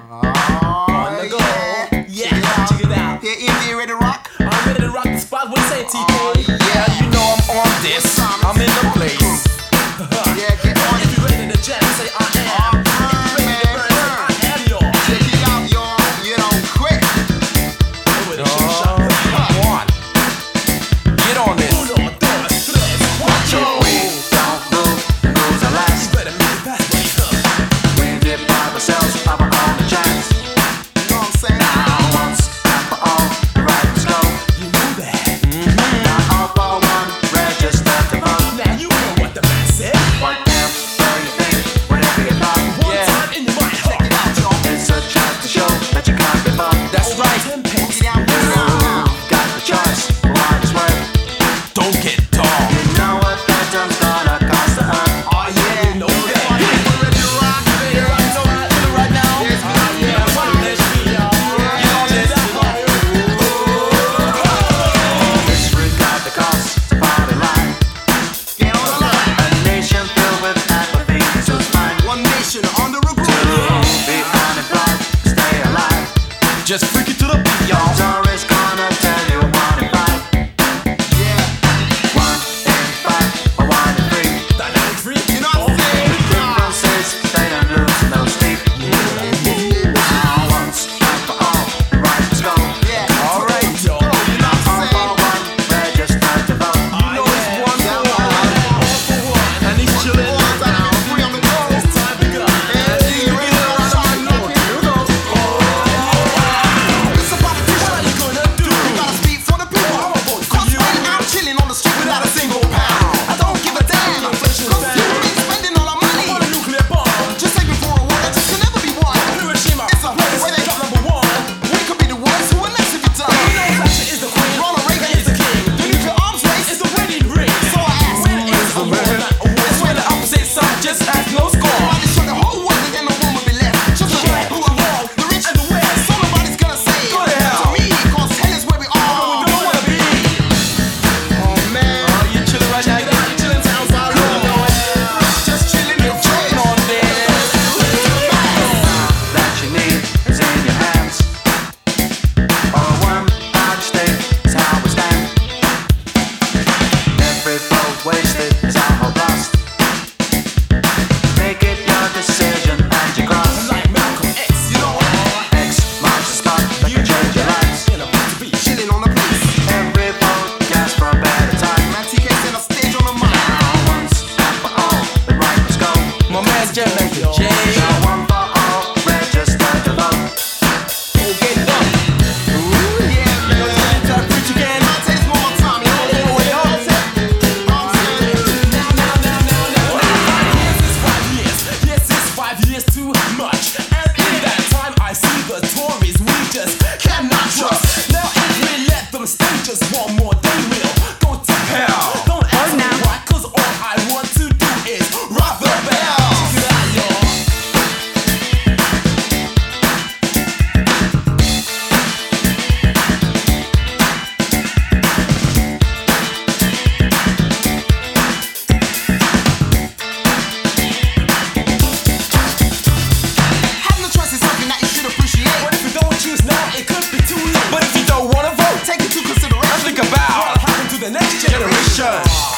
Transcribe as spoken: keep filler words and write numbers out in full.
On the go. Yeah, Yeah, check it out. Yeah, Indy, ready to rock? I'm ready to rock the spot. What you say, T K? Oh, Yeah, you know I'm on this. I'm in the place. Yeah, get on If it. you ready to jam, say I am. If you ready to burn, say I am yours. Check it out, y'all. You know, quick. With a shake shot. Come on. Get on this. Uno, dos, tres, cuatro. Don't move, moves are last. Better make it fast, buddy. We did by ourselves, our own chance. You know what I'm saying? Now once and for all, the right must go. You knew that. Now all for one, register to vote. Now you know what the man said. What else do you think? Whatever you thought, One Yeah. time in your mind. Check it out, y'all. it's a chance to show that you can't be bought. That's right. Ten pence. Get down, get down now. Got the choice, what is worth. Don't get dull. You know what that term's gonna cost to earn. Oh, yeah. You know that. Yeah, we're ready to rock. Ready to rock, so right, do it right now. Yes, we are. Yeah, what a let's be, y'all. Get on this. Disregard the cost to party line. Get on the line. A nation filled with apathy, so it's fine. One nation under a group. Be unemployed, stay alive. Just freak it to the beat, y'all. Tourist gonna tell you one in five. Yeah. One in five, or one in three. Dynamic free. You know what I'm saying? Difference is they don't lose no sleep. Now once and for all, the right must go. Yeah. All right. Yo. You know what All I'm saying? for one, register to vote. You know it's one Yeah, for one. All for one. And he's chilling. Boys out there, free on the go. It's time to go. Yeah, you ready to rock? It's a politician. What you gonna do? You gotta speak for the people. I'ma vote for Cause you. right now I'm chilling on the street without a single pound. I don't give a damn. Cause Inflation is bad. you be spending all our On a money. nuclear bomb. Just take me for a walk, that just can never be won. Hiroshima. It's a place where they Drop number one. We could be the ones who are next to be done. You know Thatcher is the queen. Ronald Reagan is the king. The nuclear arms race It's the wedding ring. So I ask, When is a war not a war? It's where the opposite side just has no score. why they show the whole world that no one will be left. Just the right, who are wrong, the rich and the west. So nobody's gonna say Go to hell. to me, cause hell is where we are. We don't wanna be. Oh man. Oh, you chilling right now. Get out, chillin' town, side You know it. Just chilling and chilling on this. That you need is in your hands. Or one large state is how we stand. Every vote wasted is our whole lost. Make it your decision and you cross. like Malcolm X. You know what? X marks the spot that can change your lives. In a place to be. Chilling on the place. Every vote counts for a better time. Man, T K set a stage on the mic. Now once and for all, the right must go. My man's just like the J. Now one for all, register to vote. Go get it up. Ooh, yeah, man. Time to preach again. I'll take this one more time, you know what I'm saying? I'm saying? Now, now, now, now, now. Yes, it's five years. Yes, it's five years too much. And in that time, I see the Tories we just cannot trust. Now, if we let them stay just one more, they will go to hell. Don't ask me why, cause all I want to do is rock the bell. Check it out, y'all. Having a choice is something that you should appreciate. But if you don't choose now, it could be too late. But if you don't wanna vote, Take into consideration. think about What happened to the next generation? generation.